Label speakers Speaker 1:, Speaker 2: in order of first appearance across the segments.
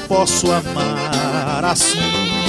Speaker 1: posso amar assim?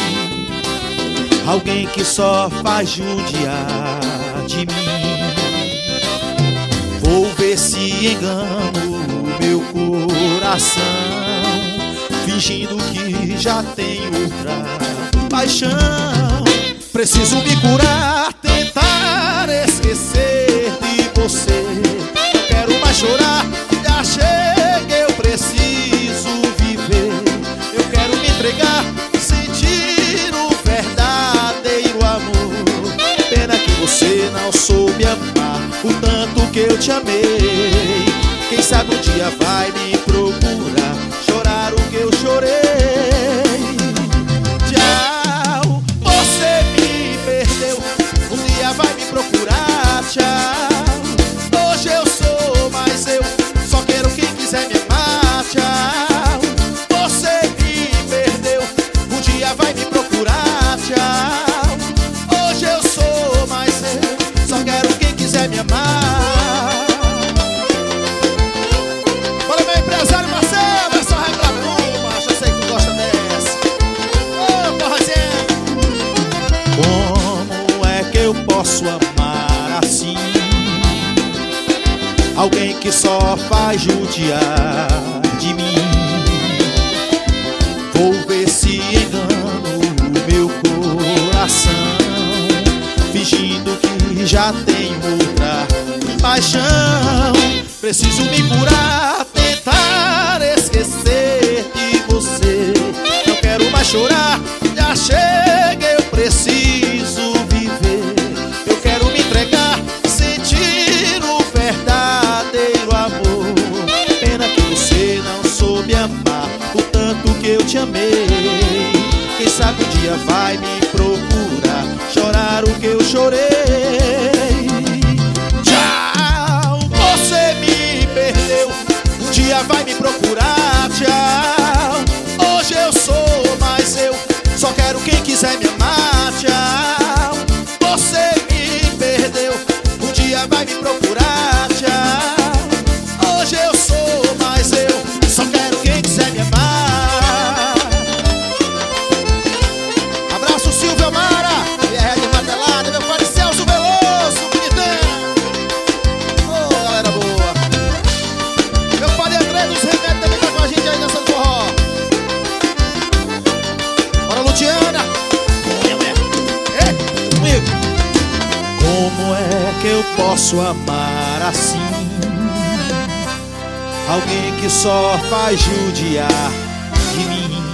Speaker 1: Alguém que só faz judiar de mim. Vou ver se engano o meu coração, fingindo que já tem outra paixão. Preciso me curar, tentar esquecer de você. Não quero mais chorar, já chega, eu preciso viver. Eu quero me entregar, sentir o verdadeiro amor. Pena que você não soube amar o tanto que eu te amei. Quem sabe um dia vai me procurar, chorar o que eu chorei. Tchau, você me perdeu, um dia vai me procurar. Tchau, hoje eu sou mais eu, só quero quem quiser me amar. Tchau, você me perdeu, um dia vai me procurar. Tchau, hoje eu sou mais eu, só quero quem quiser me amar. Posso amar assim? Alguém que só faz judiar de mim. Vou ver se engano o meu coração, fingindo que já tenho outra paixão. Preciso me curar, tentar esquecer de você. Não quero mais chorar, já chega, eu preciso viver. Eu quero me entregar, sentir o verdadeiro amor. Pena que você não soube amar o tanto que eu te amei. Quem sabe um dia vai me procurar, chorar o que eu chorei. Tchau, você me perdeu, um dia vai me procurar. Tchau, hoje eu sou mais eu, só quero quem quiser me amar. Tchau, você me perdeu, um dia vai me procurar. Tchau, hoje eu sou mais eu, só quero quem quiser me amar. Abraço Silvio Amara, Red Matelada, meu pai Celso Veloso, bonitão. Ô, galera boa. Meu pai André dos Remédios também tá com a gente aí nessa forró. Bora, Luciana. Como é que eu posso amar assim? Alguém que só faz judiar de mim.